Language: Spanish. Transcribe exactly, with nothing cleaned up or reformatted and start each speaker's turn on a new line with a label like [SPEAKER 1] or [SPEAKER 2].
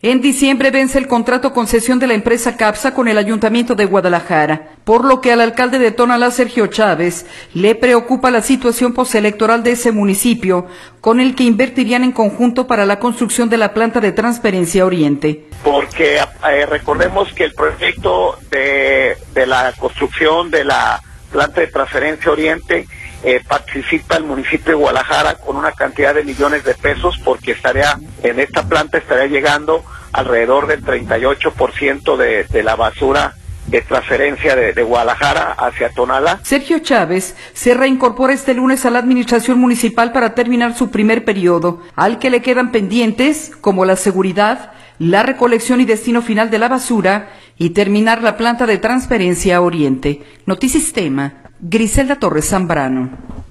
[SPEAKER 1] En diciembre vence el contrato concesión de la empresa CAPSA con el Ayuntamiento de Guadalajara, por lo que al alcalde de Tonalá, Sergio Chávez, le preocupa la situación postelectoral de ese municipio, con el que invertirían en conjunto para la construcción de la planta de Transferencia Oriente.
[SPEAKER 2] Porque eh, recordemos que el proyecto de, de la construcción de la planta de Transferencia Oriente Eh, participa el municipio de Guadalajara con una cantidad de millones de pesos, porque estaría en esta planta estaría llegando alrededor del treinta y ocho por ciento de, de la basura de transferencia de, de Guadalajara hacia Tonalá.
[SPEAKER 1] Sergio Chávez se reincorpora este lunes a la administración municipal para terminar su primer periodo, al que le quedan pendientes como la seguridad, la recolección y destino final de la basura y terminar la planta de Transferencia Oriente. Notisistema, Griselda Torres Zambrano.